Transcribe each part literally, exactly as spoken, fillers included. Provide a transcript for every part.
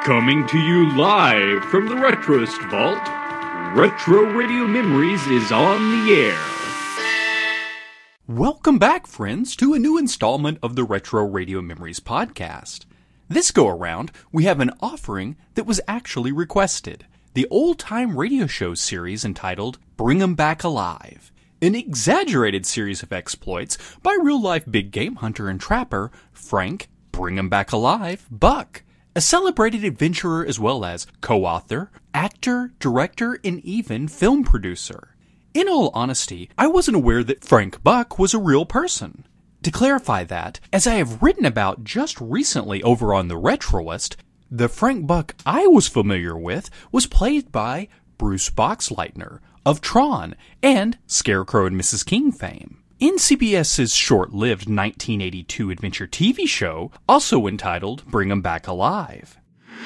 Coming to you live from the Retroist Vault, Retro Radio Memories is on the air. Welcome back, friends, to a new installment of the Retro Radio Memories podcast. This go-around, we have an offering that was actually requested. The old-time radio show series entitled Bring 'em Back Alive. An exaggerated series of exploits by real-life big game hunter and trapper Frank Bring 'em Back Alive Buck. A celebrated adventurer as well as co-author, actor, director, and even film producer. In all honesty, I wasn't aware that Frank Buck was a real person. To clarify that, as I have written about just recently over on the Retroist, the Frank Buck I was familiar with was played by Bruce Boxleitner of Tron and Scarecrow and Missus King fame. In CBS's short-lived nineteen eighty-two adventure T V show, also entitled Bring 'em Back Alive.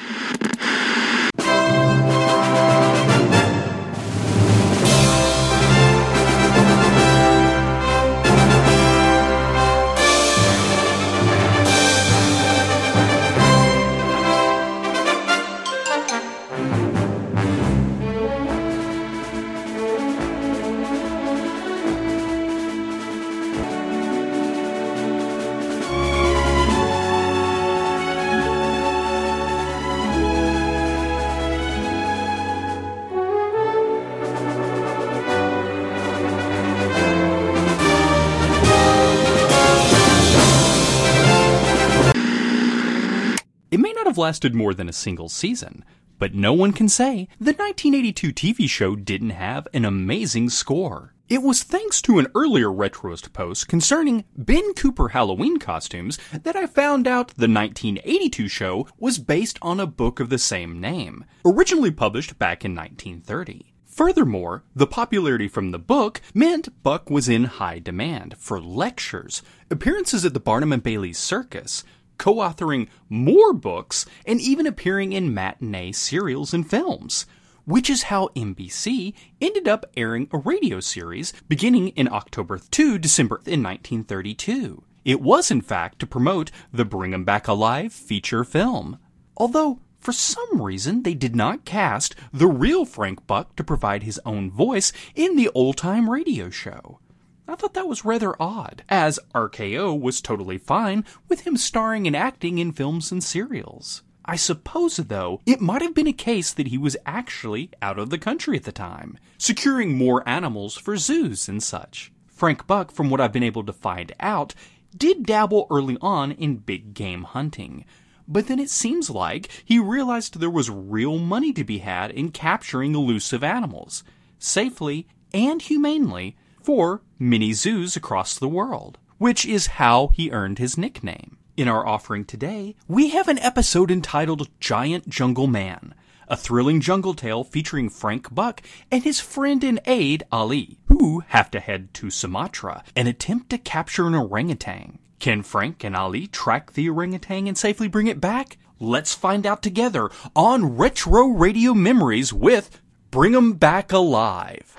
It may not have lasted more than a single season, but no one can say the nineteen eighty-two T V show didn't have an amazing score. It was thanks to an earlier Retroist post concerning Ben Cooper Halloween costumes that I found out the nineteen eighty-two show was based on a book of the same name, originally published back in nineteen thirty. Furthermore, the popularity from the book meant Buck was in high demand for lectures, appearances at the Barnum and Bailey Circus, co-authoring more books, and even appearing in matinee serials and films, which is how N B C ended up airing a radio series beginning in October to December in nineteen thirty-two. It was, in fact, to promote the Bring 'em Back Alive feature film. Although, for some reason, they did not cast the real Frank Buck to provide his own voice in the old-time radio show. I thought that was rather odd, as R K O was totally fine with him starring and acting in films and serials. I suppose, though, it might have been a case that he was actually out of the country at the time, securing more animals for zoos and such. Frank Buck, from what I've been able to find out, did dabble early on in big game hunting, but then it seems like he realized there was real money to be had in capturing elusive animals, safely and humanely, for many zoos across the world, which is how he earned his nickname. In our offering today, we have an episode entitled Giant Jungle Man, a thrilling jungle tale featuring Frank Buck and his friend and aide, Ali, who have to head to Sumatra and attempt to capture an orangutan. Can Frank and Ali track the orangutan and safely bring it back? Let's find out together on Retro Radio Memories with Bring 'em Back Alive.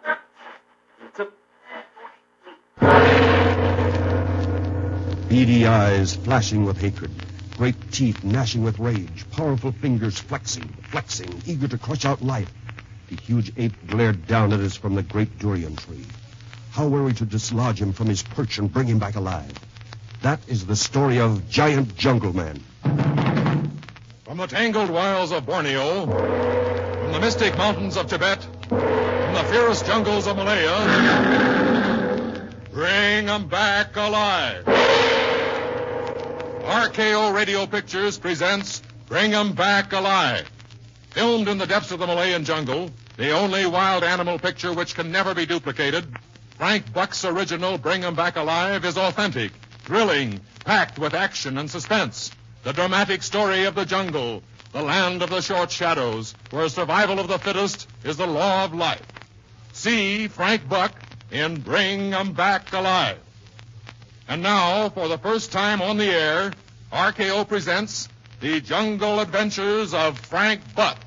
Beady eyes flashing with hatred, great teeth gnashing with rage, powerful fingers flexing, flexing, eager to crush out life. The huge ape glared down at us from the great durian tree. How were we to dislodge him from his perch and bring him back alive? That is the story of Giant Jungle Man. From the tangled wilds of Borneo, from the mystic mountains of Tibet, from the fierce jungles of Malaya, bring 'em back alive. R K O Radio Pictures presents Bring 'em Back Alive. Filmed in the depths of the Malayan jungle, the only wild animal picture which can never be duplicated, Frank Buck's original Bring 'em Back Alive is authentic, thrilling, packed with action and suspense. The dramatic story of the jungle, the land of the short shadows, where survival of the fittest is the law of life. See Frank Buck in Bring 'em Back Alive. And now, for the first time on the air, R K O presents The Jungle Adventures of Frank Buck.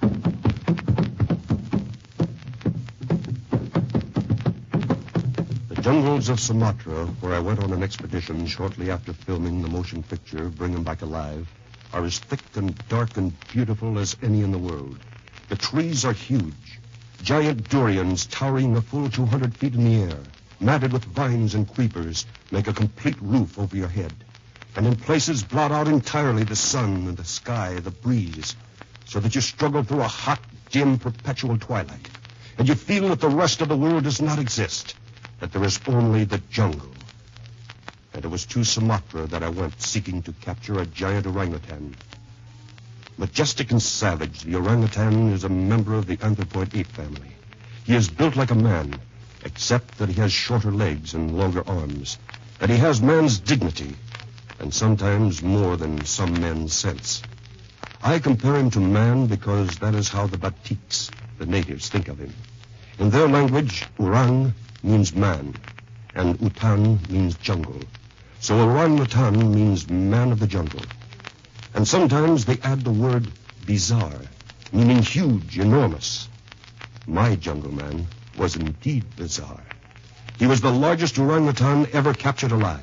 The jungles of Sumatra, where I went on an expedition shortly after filming the motion picture Bring 'em Back Alive, are as thick and dark and beautiful as any in the world. The trees are huge, giant durians towering a full two hundred feet in the air, matted with vines and creepers, make a complete roof over your head, and in places blot out entirely the sun and the sky, the breeze, so that you struggle through a hot, dim, perpetual twilight, and you feel that the rest of the world does not exist, that there is only the jungle. And it was to Sumatra that I went, seeking to capture a giant orangutan. Majestic and savage, the orangutan is a member of the anthropoid ape family. He is built like a man, except that he has shorter legs and longer arms, that he has man's dignity, and sometimes more than some men's sense. I compare him to man because that is how the Batiks, the natives, think of him. In their language, Orang means man, and Utan means jungle. So orangutan means man of the jungle. And sometimes they add the word bizarre, meaning huge, enormous. My jungle man was indeed bizarre. He was the largest orangutan ever captured alive.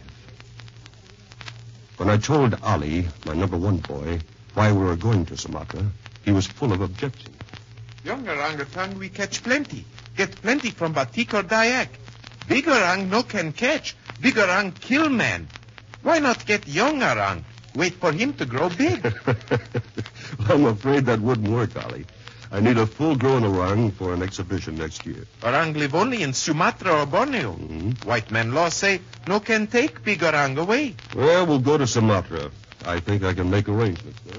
When I told Ali, my number one boy, why we were going to Sumatra, he was full of objections. Young orangutan we catch plenty. Get plenty from Batik or Dayak. Big orang no can catch. Big orang kill man. Why not get young orang? Wait for him to grow big. I'm afraid that wouldn't work, Ali. I need a full-grown orang for an exhibition next year. Orang live only in Sumatra or Borneo. Mm-hmm. White man law say no can take big orang away. Well, we'll go to Sumatra. I think I can make arrangements, huh?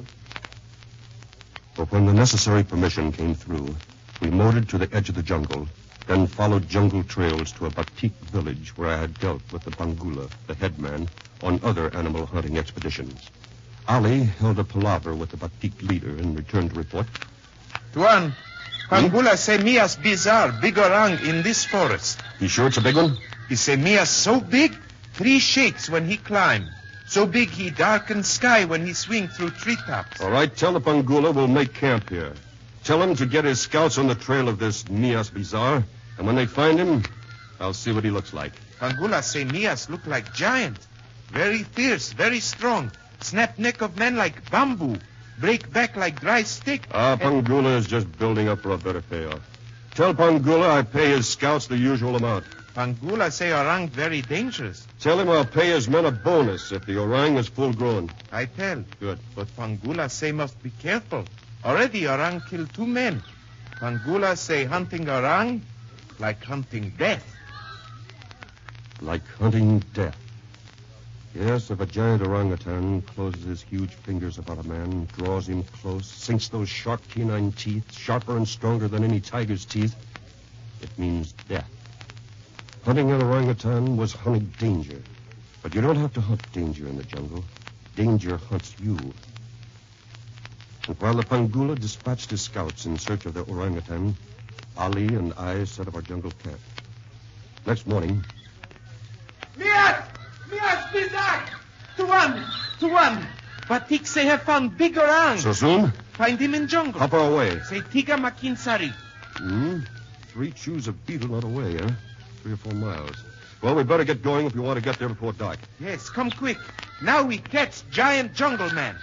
But when the necessary permission came through, we motored to the edge of the jungle, then followed jungle trails to a Batik village where I had dealt with the Bangula, the headman, on other animal hunting expeditions. Ali held a palaver with the Batik leader and returned to report. Tuan, Bangula say Mia's bizarre, big orang in this forest. You sure it's a big one? He say Mia's so big, three shakes when he climb. So big he darken sky when he swing through treetops. All right, tell the Bangula we'll make camp here. Tell him to get his scouts on the trail of this Mias Bizarre, and when they find him, I'll see what he looks like. Bangula say Mias look like giant. Very fierce, very strong. Snap neck of men like bamboo. Break back like dry stick. Ah, Bangula is just building up for a better payoff. Tell Bangula I pay his scouts the usual amount. Bangula say orang very dangerous. Tell him I'll pay his men a bonus if the orang is full grown. I tell. Good. But Bangula say must be careful. Already orang killed two men. Bangula say hunting orang like hunting death. Like hunting death. Yes, if a giant orangutan closes his huge fingers about a man, draws him close, sinks those sharp canine teeth, sharper and stronger than any tiger's teeth, it means death. Hunting an orangutan was hunting danger. But you don't have to hunt danger in the jungle. Danger hunts you. And while the Bangula dispatched his scouts in search of the orangutan, Ali and I set up our jungle camp. Next morning... Mias! Mias, bizarre! Tuan! Tuan! Batik say have found big orang. So soon? Find him in jungle. How far away? Say Tiga Makinsari. Hmm? Three chews of beetle not away, huh? Three or four miles. Well, we better get going if we want to get there before dark. Yes, come quick. Now we catch giant jungle man.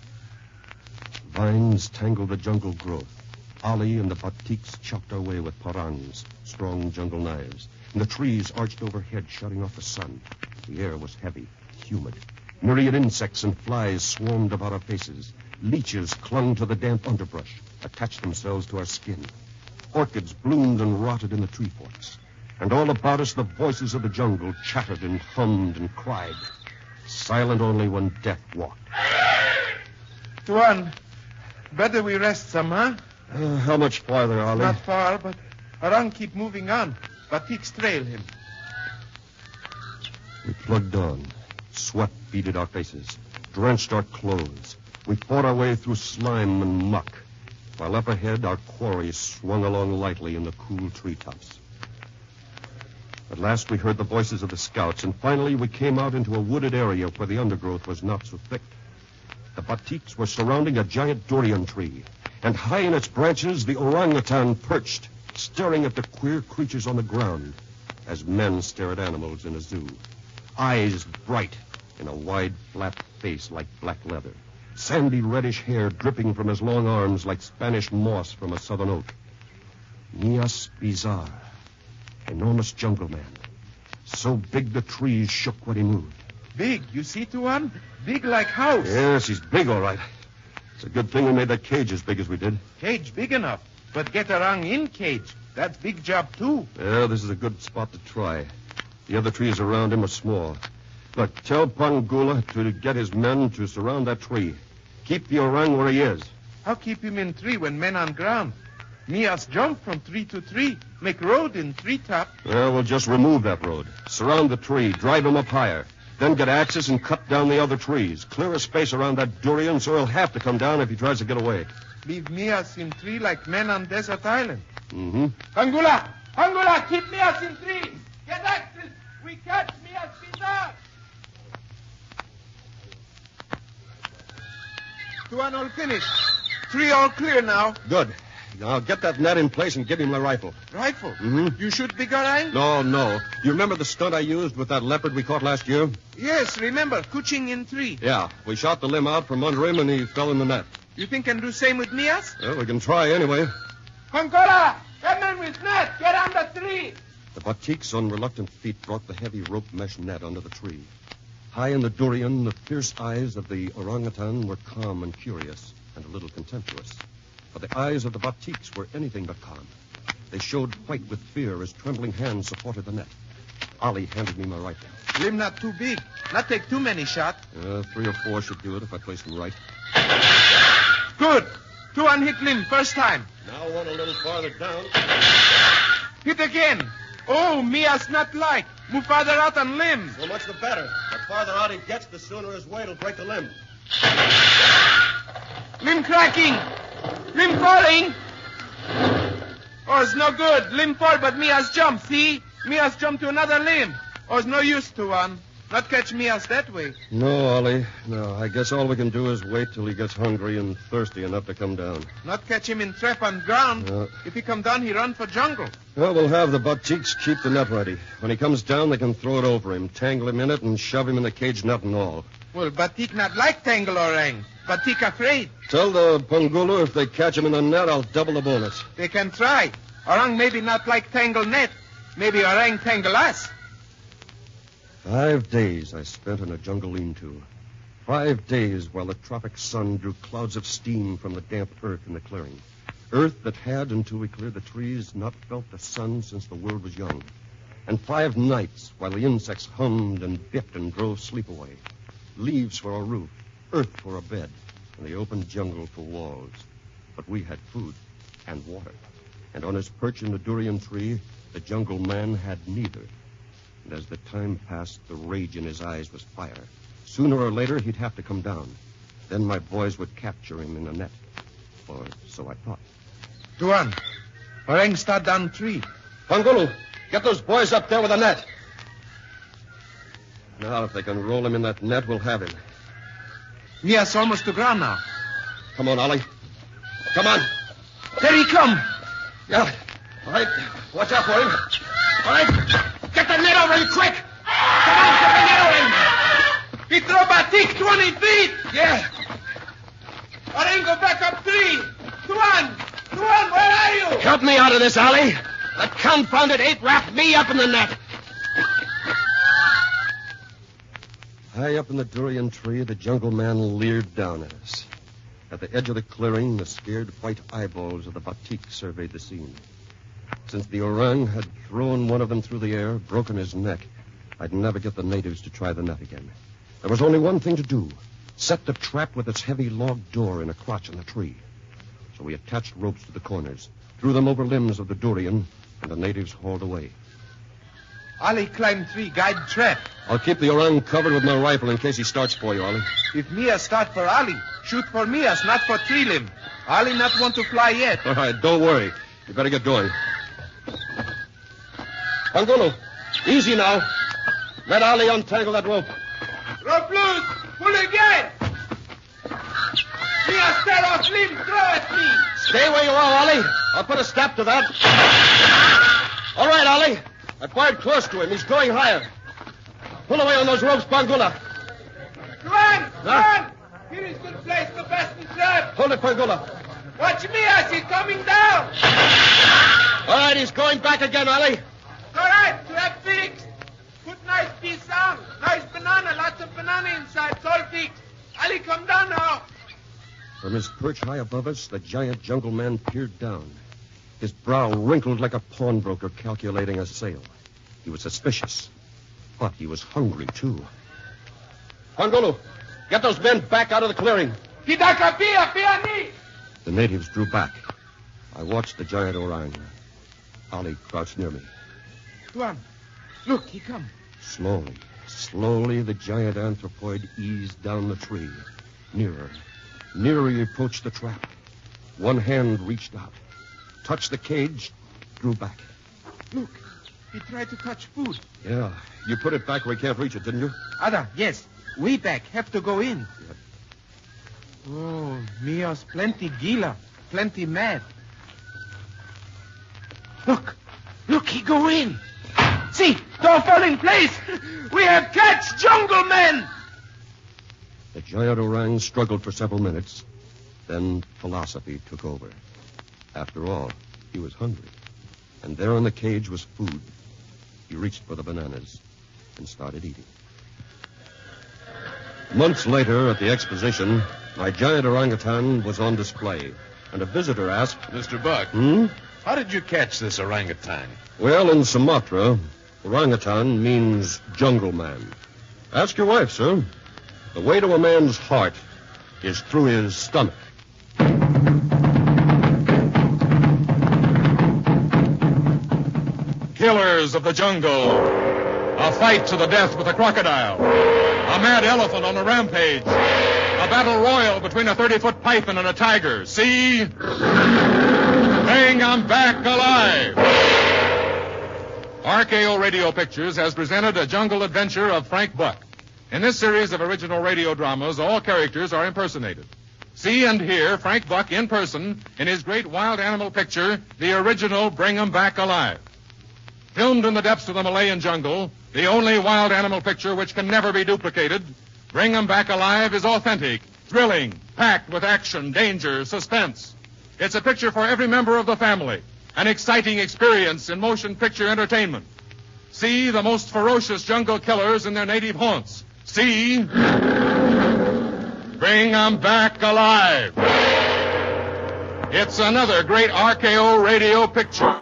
Vines tangled the jungle growth. Ali and the Batiks chopped our way with parangs, strong jungle knives, and the trees arched overhead, shutting off the sun. The air was heavy, humid. Myriad insects and flies swarmed about our faces. Leeches clung to the damp underbrush, attached themselves to our skin. Orchids bloomed and rotted in the tree forks. And all about us, the voices of the jungle chattered and hummed and cried, silent only when death walked. Tuan, better we rest some, huh? Uh, how much farther, Ali? Not far, but orang keep moving on. Batiks trail him. We plugged on. Sweat beaded our faces, drenched our clothes. We fought our way through slime and muck, while up ahead our quarry swung along lightly in the cool treetops. At last we heard the voices of the scouts, and finally we came out into a wooded area where the undergrowth was not so thick. The Batiks were surrounding a giant durian tree, and high in its branches the orangutan perched, staring at the queer creatures on the ground, as men stare at animals in a zoo. Eyes bright in a wide, flat face like black leather. sandy reddish hair dripping from his long arms like Spanish moss from a southern oak. Mias Bizarre, enormous jungle man. So big the trees shook when he moved. Big, you see, Tuan? Big like house. Yes, he's big, all right. It's a good thing we made that cage as big as we did. Cage big enough, but get around in cage. That's big job, too. Yeah, this is a good spot to try. The other trees around him are small. Look, tell Pangula to get his men to surround that tree. Keep the orang where he is. How keep him in tree when men on ground? Mias jump from tree to tree, make road in treetop. Well, we'll just remove that road. Surround the tree, drive him up higher. Then get axes and cut down the other trees. Clear a space around that durian so he'll have to come down if he tries to get away. Leave Mias in tree like men on desert island. Mm-hmm. Angula! Angula, keep Mias in tree! Get axes! We catch Mias Bizarre! Tuan all finished. Tree all clear now. Good. Now get that net in place and give him the rifle. Rifle? Mm-hmm. You shoot big orang? No, no. You remember the stunt I used with that leopard we caught last year? Yes, remember, couching in tree. Yeah, we shot the limb out from under him and he fell in the net. You think can do same with Mias? Well, we can try anyway. Angola! Come in with net! Get on the tree! The batiks on reluctant feet brought the heavy rope mesh net under the tree. High in the durian, the fierce eyes of the orangutan were calm and curious and a little contemptuous. But the eyes of the batiks were anything but calm. They showed white with fear as trembling hands supported the net. Ali handed me my rifle. Limb not too big. Not take too many shot. Uh, three or four should do it if I place them right. Good. Two on hit limb, first time. Now one a little farther down. Hit again. Oh, Mias not like. Move farther out on limb. So much the better. The farther out he gets, the sooner his weight will break the limb. Limb cracking. Limb falling. Oh, it's no good. Limb fall, but Mias jump, see? Mias jump to another limb. Oh, it's no use to one. Not catch Mias that way. No, Ollie. No, I guess all we can do is wait till he gets hungry and thirsty enough to come down. Not catch him in trap on ground. No. If he come down, he run for jungle. Well, we'll have the batiks keep the net ready. When he comes down, they can throw it over him, tangle him in it, and shove him in the cage, nut and all. Well, Batik not like tangle orang. Batik afraid. Tell the Pangulu if they catch him in the net, I'll double the bonus. They can try. Orang maybe not like tangle net. Maybe orang tangle us. Five days I spent in a jungle lean-to. Five days while the tropic sun drew clouds of steam from the damp earth in the clearing. Earth that had, until we cleared the trees, not felt the sun since the world was young. And five nights while the insects hummed and biffed and drove sleep away. Leaves for a roof, earth for a bed, and the open jungle for walls. But we had food and water. And on his perch in the durian tree, the jungle man had neither. And as the time passed, the rage in his eyes was fire. Sooner or later, he'd have to come down. Then my boys would capture him in a net. Or so I thought. Tuan, orang start down tree. Pangulu, get those boys up there with a net. Now, if they can roll him in that net, we'll have him. Mias almost to ground now. Come on, Ollie. Come on. There he come. Yeah. All right. Watch out for him. All right. Get the net over him quick. Come on, get the net over him. He throw Batik twenty feet. Yeah. Orang go back up three. Tuan, Tuan, where are you? Help me out of this, Ollie. That confounded ape wrapped me up in the net. High up in the durian tree, the jungle man leered down at us. At the edge of the clearing, the scared white eyeballs of the batik surveyed the scene. Since the orang had thrown one of them through the air, broken his neck, I'd never get the natives to try the net again. There was only one thing to do. Set the trap with its heavy log door in a crotch in the tree. So we attached ropes to the corners, threw them over limbs of the durian, and the natives hauled away. Ali climb tree, guide trap. I'll keep the orang covered with my rifle in case he starts for you, Ollie. If Mias start for Ali, shoot for Mias, not for tree limb. Ali not want to fly yet. All right, don't worry. You better get going. Pangulu, easy now. Let Ali untangle that rope. Rope loose. Pull again. Mias tear off limb. Throw at me. Stay where you are, Ollie. I'll put a stop to that. All right, Ollie. I fired close to him. He's going higher. Pull away on those ropes, Pangula. Run! Huh? Run! Here is good place to fasten trap. Hold it, Pergola. Watch me as he's coming down. All right, he's going back again, Ali. All right, trap fixed. Put nice piece on. Nice banana, lots of banana inside. It's all fixed. Ali, come down now. From his perch high above us, the giant jungle man peered down. His brow wrinkled like a pawnbroker calculating a sale. He was suspicious, but he was hungry, too. Pangolo, get those men back out of the clearing. Hidaka, pia, pia, ni. The natives drew back. I watched the giant orang. Ali crouched near me. Tuan, look, he come. Slowly, slowly, the giant anthropoid eased down the tree. Nearer, nearer he approached the trap. One hand reached out, touched the cage, drew back. Look, he tried to catch food. Yeah, you put it back where he can't reach it, didn't you? Ada, yes. Way back, have to go in. Yep. Oh, Mios, plenty gila, plenty mad. Look, look, he go in. See, door fall in place. We have catch jungle men. The giant orang struggled for several minutes. Then philosophy took over. After all, he was hungry. And there in the cage was food. He reached for the bananas and started eating. Months later, at the exposition, my giant orangutan was on display. And a visitor asked, Mister Buck, Hmm? how did you catch this orangutan? Well, in Sumatra, orangutan means jungle man. Ask your wife, sir. The way to a man's heart is through his stomach. Killers of the jungle. A fight to the death with a crocodile. A mad elephant on a rampage. A battle royal between a thirty-foot python and a tiger. See? Bang, I'm back alive. R K O Radio Pictures has presented a jungle adventure of Frank Buck. In this series of original radio dramas, all characters are impersonated. See and hear Frank Buck in person in his great wild animal picture, the original Bring 'em Back Alive. Filmed in the depths of the Malayan jungle, the only wild animal picture which can never be duplicated, Bring 'em Back Alive is authentic, thrilling, packed with action, danger, suspense. It's a picture for every member of the family, an exciting experience in motion picture entertainment. See the most ferocious jungle killers in their native haunts. See Bring 'em Back Alive. It's another great R K O radio picture.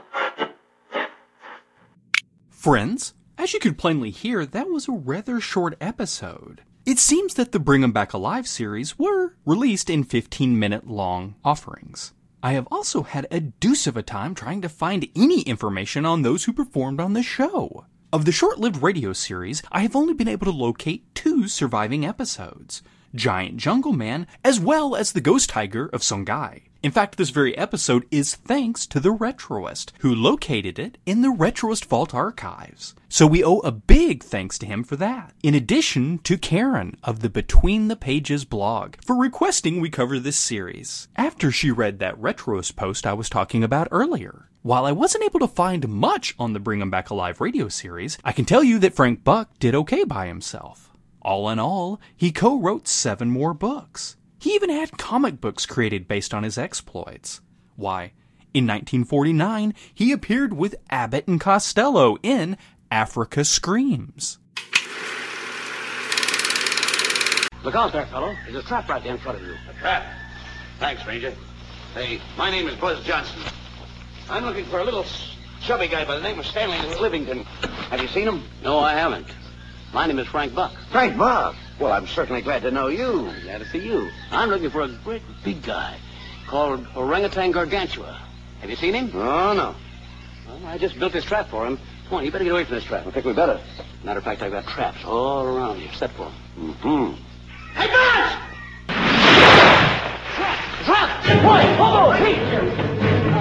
Friends, as you could plainly hear, that was a rather short episode. It seems that the Bring 'em Back Alive series were released in fifteen-minute long offerings. I have also had a deuce of a time trying to find any information on those who performed on the show. Of the short-lived radio series, I have only been able to locate two surviving episodes, Giant Jungle Man, as well as the Ghost Tiger of Songhai. In fact, this very episode is thanks to the Retroist, who located it in the Retroist Vault archives. So we owe a big thanks to him for that. In addition to Karen of the Between the Pages blog for requesting we cover this series, after she read that Retroist post I was talking about earlier. While I wasn't able to find much on the Bring 'em Back Alive radio series, I can tell you that Frank Buck did okay by himself. All in all, he co-wrote seven more books. He even had comic books created based on his exploits. Why, in nineteen forty-nine, he appeared with Abbott and Costello in Africa Screams. Look out there, fellow. There's a trap right there in front of you. A trap? Thanks, Ranger. Hey, my name is Buzz Johnson. I'm looking for a little chubby guy by the name of Stanley Livington. Have you seen him? No, I haven't. My name is Frank Buck. Frank Buck? Well, I'm certainly glad to know you. Glad to see you. I'm looking for a great big guy called Orangutan Gargantua. Have you seen him? Oh, no. Well, I just built this trap for him. Come on, you better get away from this trap. I think we better. Matter of fact, I've got traps all around here set for him. Mm-hmm. Hey, guys! Trap! Trap! Boy, hold on, please!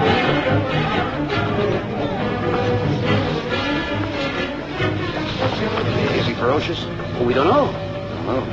Is he ferocious? Well, we don't know. Oh.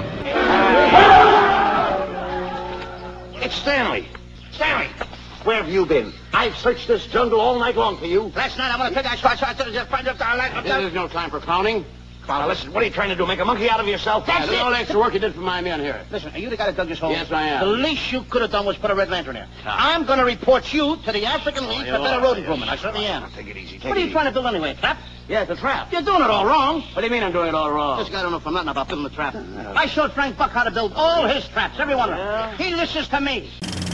It's Stanley. Stanley, where have you been? I've searched this jungle all night long for you. Last night I want to pick I shot, shot, just find up there. This is no time for clowning. Now, listen, what are you trying to do? Make a monkey out of yourself? Yeah, That's look at it. all the extra work you did for my men here. Listen, are you the guy that dug this hole? Yes, I am. The least you could have done was put a red lantern there. I'm going to report you to the African League for better road improvement. I certainly am. Take it easy, take What are it you easy. trying to build anyway, a trap? Yeah, it's a trap. You're doing it all wrong. What do you mean I'm doing it all wrong? This guy don't know from nothing about building a trap. I showed Frank Buck how to build all his traps, every one of them. He listens to me.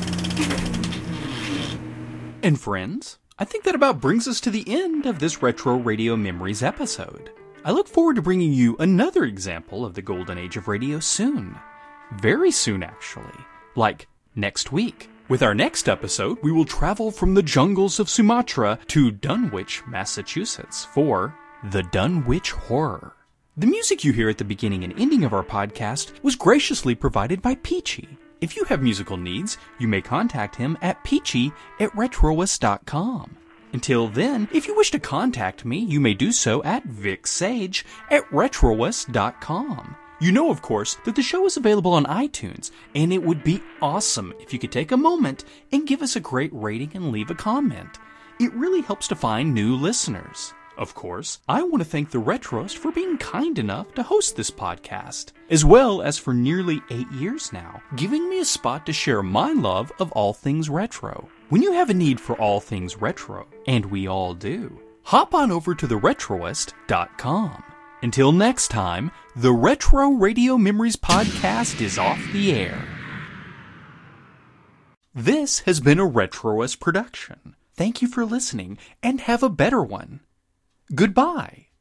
And friends, I think that about brings us to the end of this Retro Radio Memories episode. I look forward to bringing you another example of the golden age of radio soon. Very soon, actually. Like next week. With our next episode, we will travel from the jungles of Sumatra to Dunwich, Massachusetts for The Dunwich Horror. The music you hear at the beginning and ending of our podcast was graciously provided by Peachy. If you have musical needs, you may contact him at peachy at retroist dot com. Until then, if you wish to contact me, you may do so at vicsage at retroist dot com. You know, of course, that the show is available on iTunes, and it would be awesome if you could take a moment and give us a great rating and leave a comment. It really helps to find new listeners. Of course, I want to thank the Retroist for being kind enough to host this podcast, as well as for nearly eight years now, giving me a spot to share my love of all things retro. When you have a need for all things retro, and we all do, hop on over to the retroist dot com. Until next time, the Retro Radio Memories podcast is off the air. This has been a Retroist production. Thank you for listening, and have a better one. Goodbye.